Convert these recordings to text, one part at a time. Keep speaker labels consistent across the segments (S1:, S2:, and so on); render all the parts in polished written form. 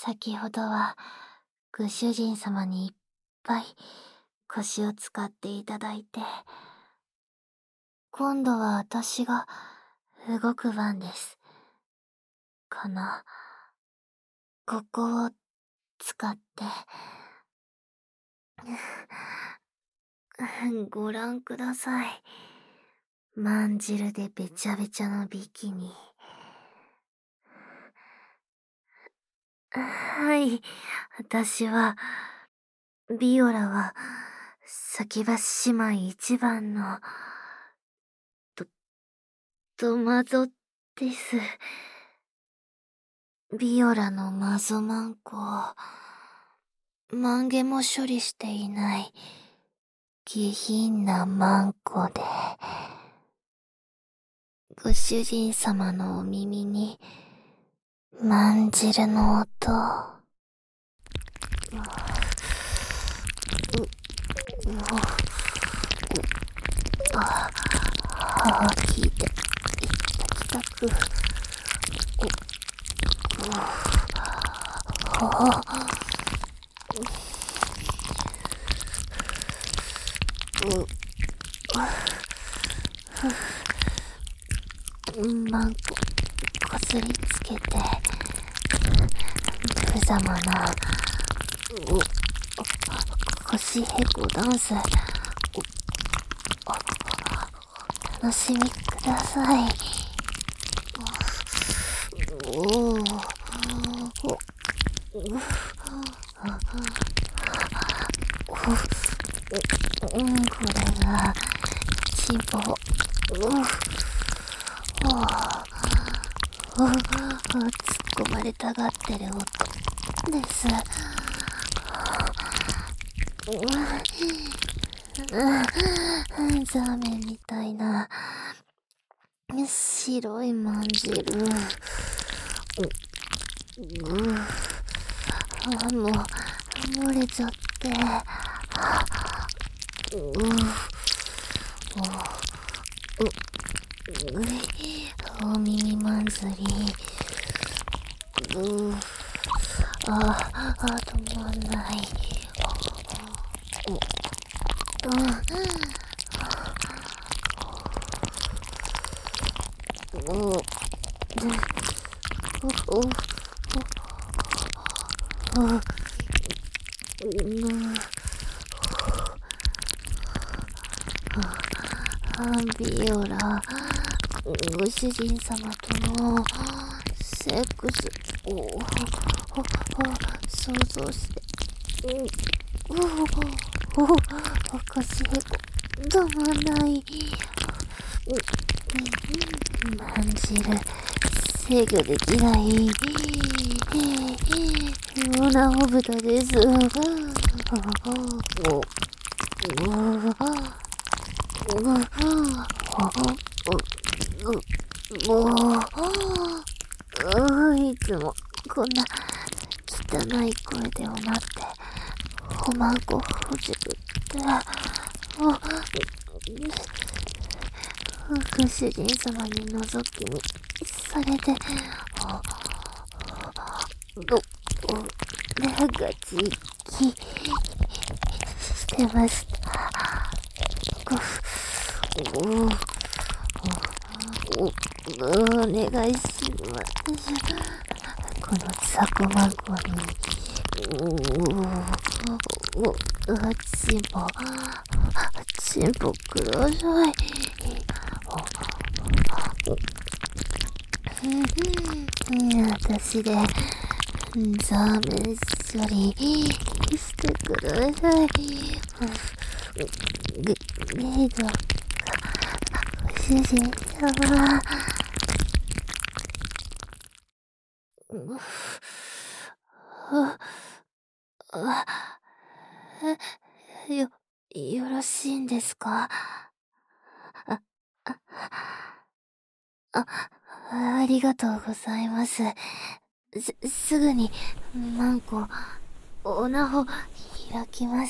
S1: 先ほどは、ご主人様にいっぱい腰を使っていただいて、今度は私が動く番です。かな。ここを使って。ご覧ください。まんじるでべちゃべちゃのビキニ。はい。私は、ビオラは、先橋姉妹一番の、トマゾです。ビオラのマゾマンコを、万華も処理していない、下品なマンコで、ご主人様のお耳に、まんじるの音を、聞いていただきたく、マンコこすりつけて、無様な腰へこダンス、お楽しみください。おーこれがチンポ突っ込まれたがってる音です。ザーメンみたいな白いまんじる。もう漏れちゃって。お耳まんずり。止まんない。ビオラ、ご主人様とのセックスを想像して、腰へこ止まんない。まんじる制御できないオナホ豚です。いつもこんな汚い声でおなっておまんこほじくってご主人様に覗き見されて目がじっきしてました。お願いします。このザコマコにチンポください。私でザーメン処理してください。メイド、ご主人様。よろしいんですか？あ、ありがとうございます。すぐに、マンコ、オナホ、開きます。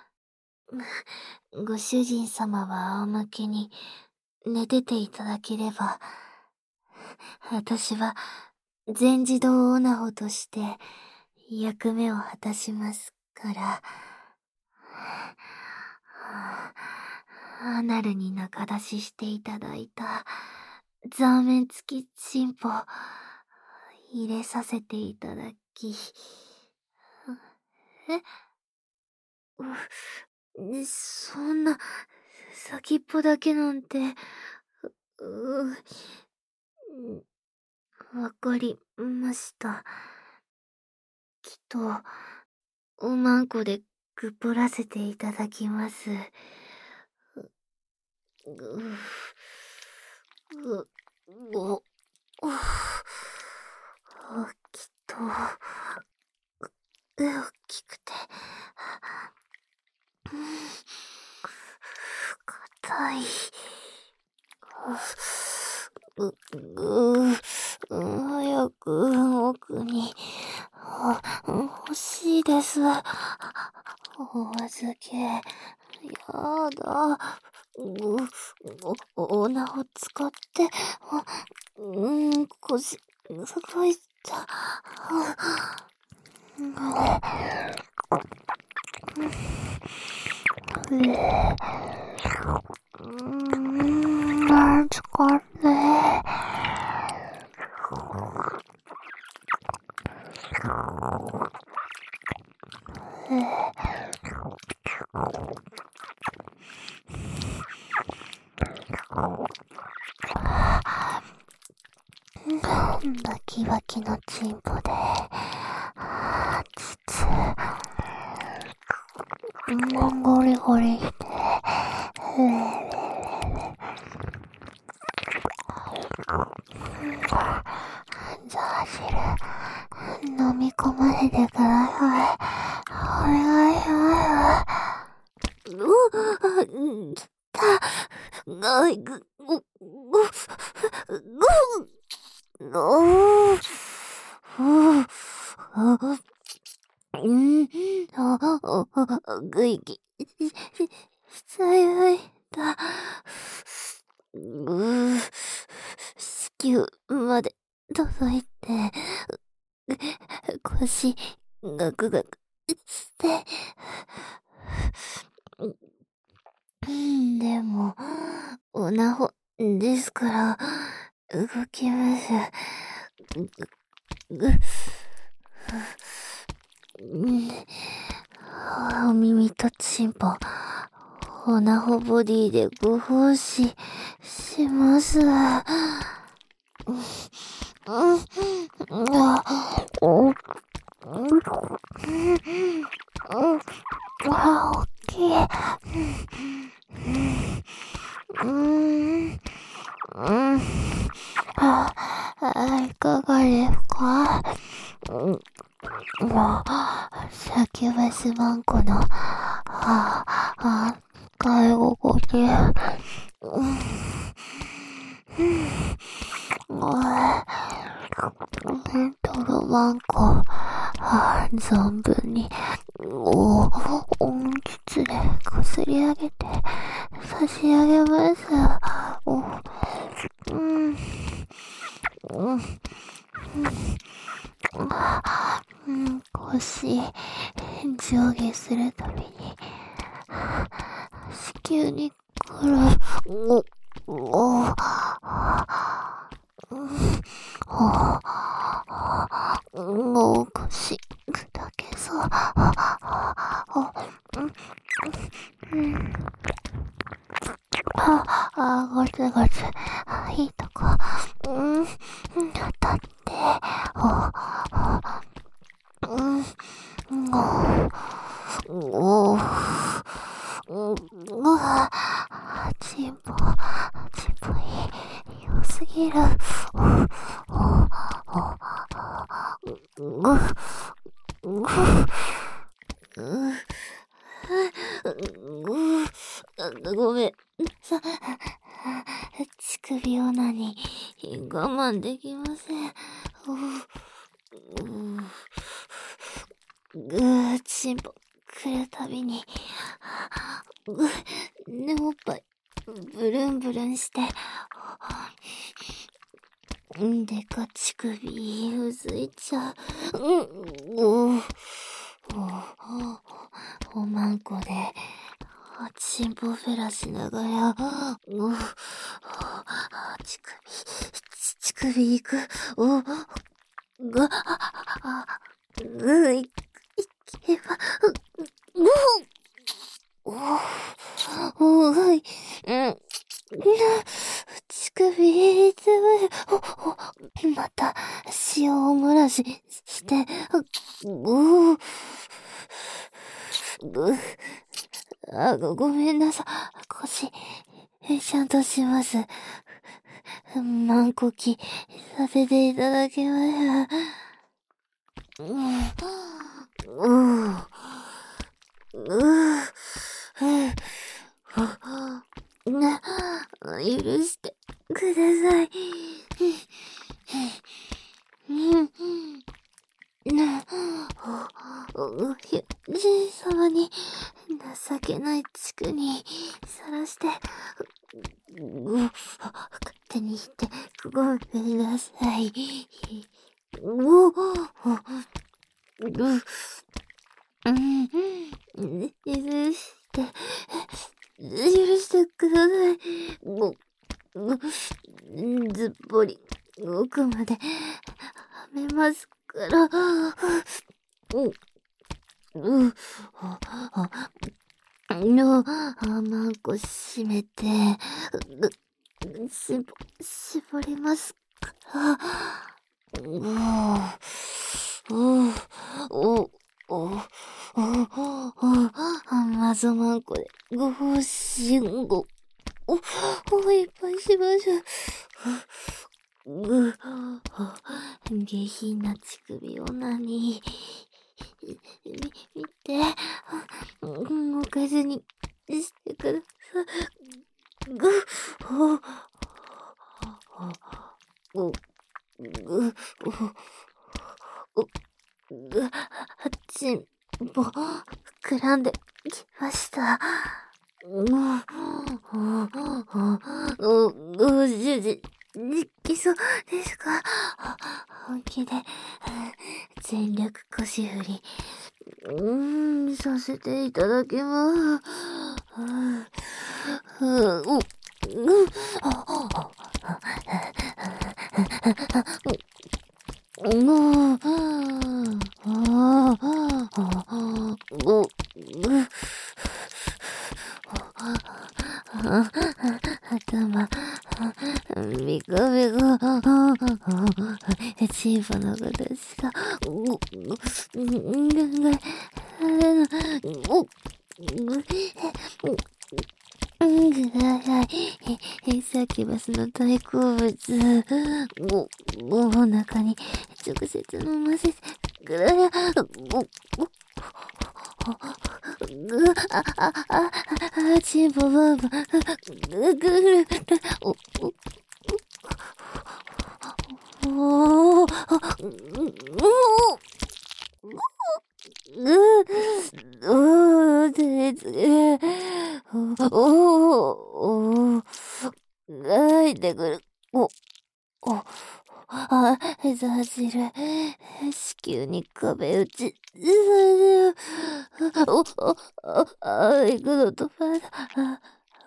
S1: ご主人様は仰向けに寝てていただければ、私は全自動オナホとして役目を果たしますから。アナルに仲出ししていただいたザーメン付きチンポ入れさせていただき。そんな、先っぽだけなんて、わかりました。きっと、おまんこでぐっぽらせていただきます。きっと、大きくて、硬い。早く奥に欲しいです。お預け。やだ。オナを使って、腰、すごいた。疲れ。バキバキのチンポで、ゴリゴリして、ザー汁、飲み込ませてください。お願いします。きた。ぐいぎ、さゆいだ。子宮まで届いて、腰、ガクガクして。でも、オナホですから、動きます。お耳とチンポ、オナホボディでご奉仕します。大きい。いかがですか？サキュバスマンコの、使い心地。トロマンコ、存分に、温室でこすり上げて差し上げます。腰、上下するたびに、子宮に来る、腰、だけそう。ゴツゴツ、いいとこ、当たって、チンポ良すぎる。ごめん。乳首オナに我慢できません。チンポ来るたびに、おっぱいブルンブルンして、 でか乳首、うずいちゃう。おまんこで、チンポフェラしながら、乳首、乳首いく、いけば、はい、乳首、つぶ、また、塩を蒸らして、ごめんなさい。腰、ちゃんとします。万呼吸させていただきました。許してください。じいさまに情けない地区にさらして、勝手にしてごめんなさい。許してください。ずっぽり奥まではめますから。マンコ閉めて、絞りますから。マゾマンコでご方針を、いっぱいしましょう。下品な乳首を何、見て、動かずにしてください。チンポ、膨らんできました。ご主人、できそうですか？本気で、全力腰振り、させていただきます。頭、ビカビカ、チンポの形が、考えられない。ください。サキバスの大好物。お腹に直接飲ませてください。チンポバーバー。ぐるぐる。お泣いてくる。ザジル、子宮に壁打ち、行くのとまだ、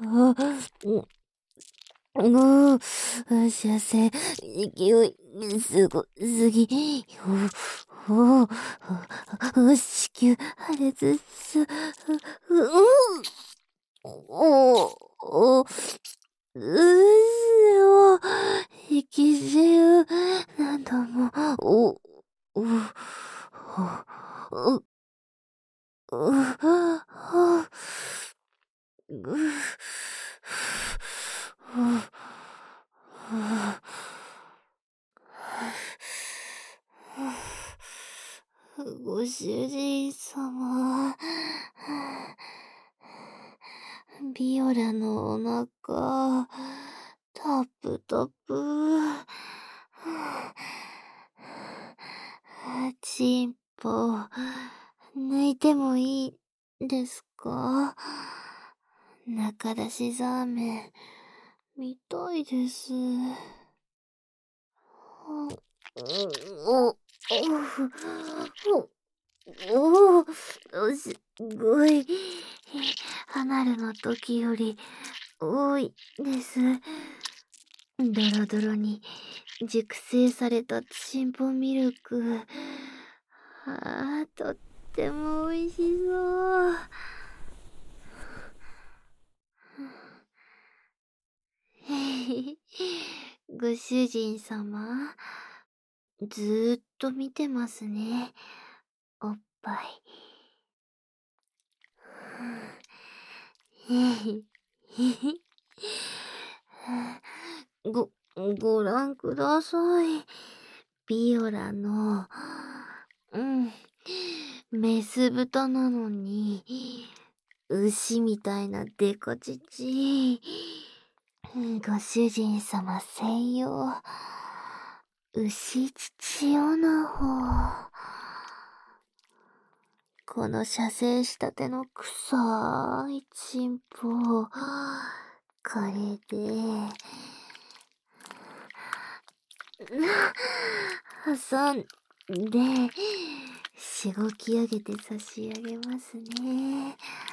S1: 射精、勢い、すごすぎ、子宮破裂す、息中、何度も、ご主人様、ビオラのお腹、タプタプ、チンポ、抜いてもいいですか？中出しザーメン、見たいです。 お、お、すごい。離れの時より多いです。ドロドロに熟成されたチンポミルク。とっても美味しそう。ご主人様、ずーっと見てますね。おっぱい。ご覧ください。ビオラの、うん、メス豚なのに、牛みたいなデカ乳。ご主人様専用、牛乳オナホ。この射精したての臭いチンポを、これで、挟んで、しごき上げて差し上げますね。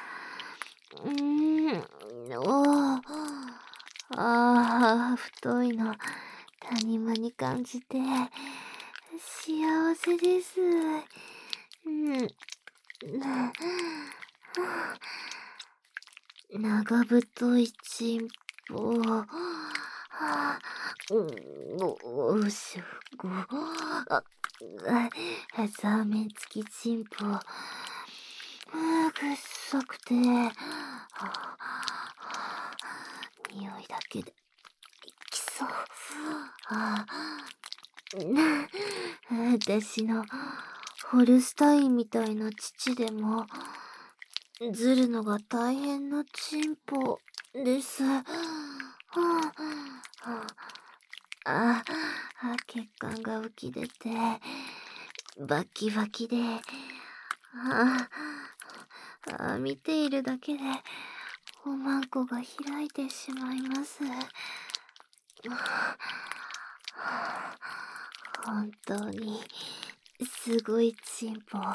S1: 太いの、谷間に感じて、幸せです。長太いチンポ。おしょご。ザーメン付きチンポ。臭くて。匂いだけで、きそう。私のホルスタインみたいな父でも、ずるのが大変なチンポです。血管が浮き出て、バキバキで、見ているだけで、おまんこが開いてしまいます。本当に、すごいチンポ。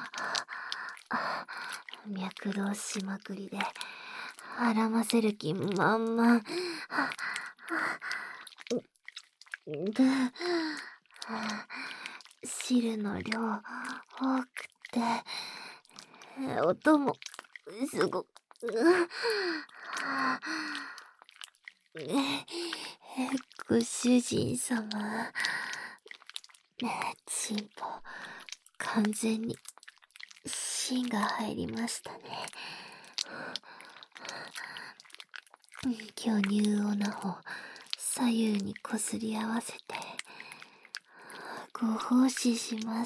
S1: 脈動しまくりで、孕ませる気満々。汁の量多くて、音もすごく、ご主人様、チンポ、完全に芯が入りましたね。巨乳オナホ、左右にこすり合わせて、ご奉仕します。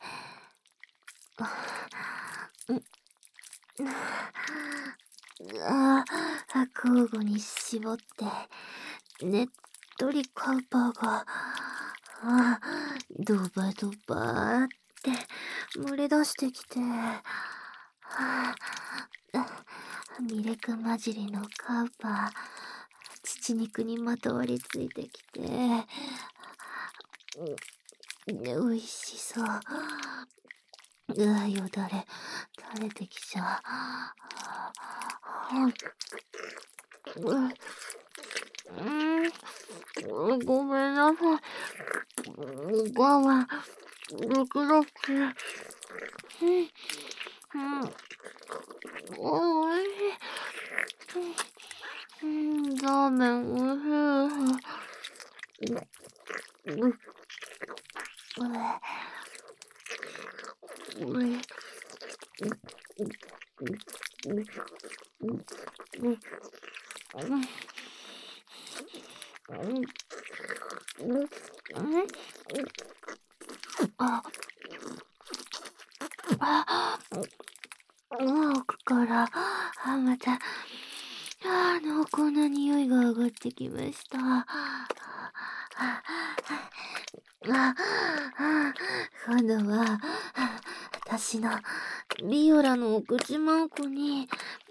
S1: 交互に絞って、ねっとりカウパーが、ドバドバーって漏れ出してきて、ミルク混じりのカウパー、乳肉にまとわりついてきて、美味しそう。よだれ垂れてきちゃう。ごめんなさい。我慢できなくて。おいしい。ラーメンおいしい。奥から、また、濃厚な匂いが上がってきました。今度は、私のビオラのお口まんこに、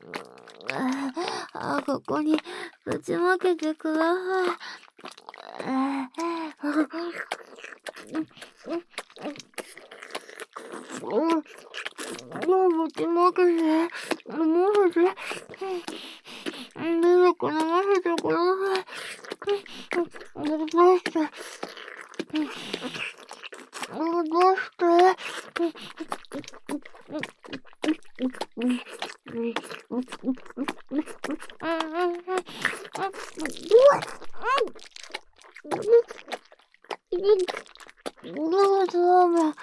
S1: ここにぶちまけてください。 どうして、どうして、ダメ。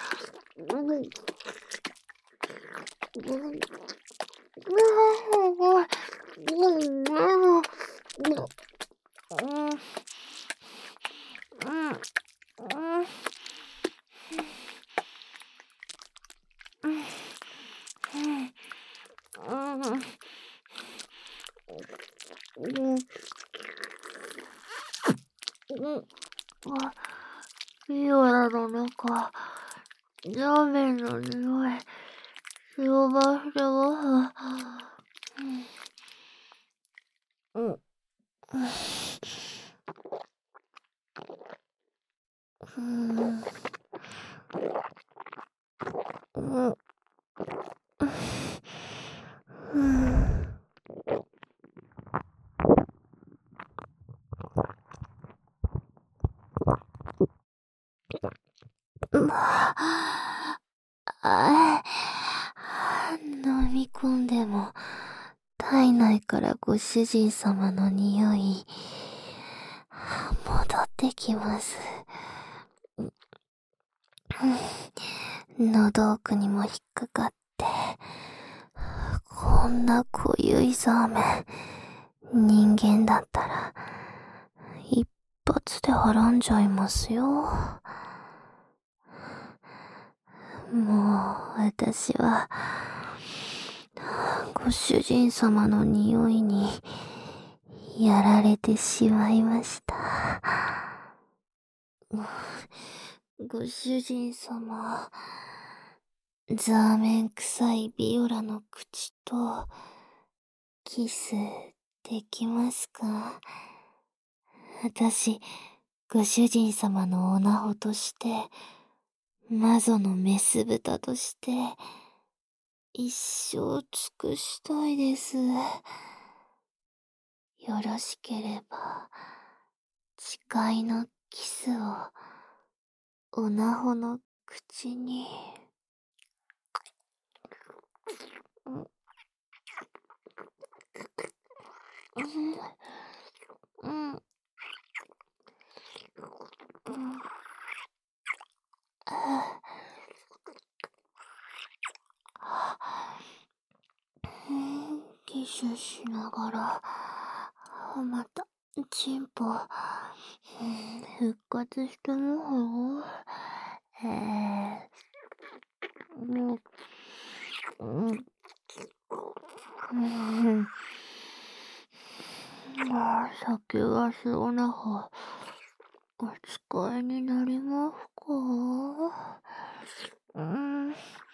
S1: ビオラの中、ラーメンの匂い、白バしてます飲み込んでも、体内からご主人様の匂い、戻ってきます。喉奥にも引っかかって、こんな濃ゆいザーメン、人間だったら、一発ではらんじゃいますよ。もう、私は、ご主人様の匂いに、やられてしまいました。ご主人様、ザーメン臭いビオラの口と、キスできますか？私、ご主人様の女穂として、魔女のメス豚として、一生尽くしたいです。よろしければ、誓いのキスを、女穂の口に。キスしながら、また、チンポ、復活してもよ。先はそうな方、お使いになりますか？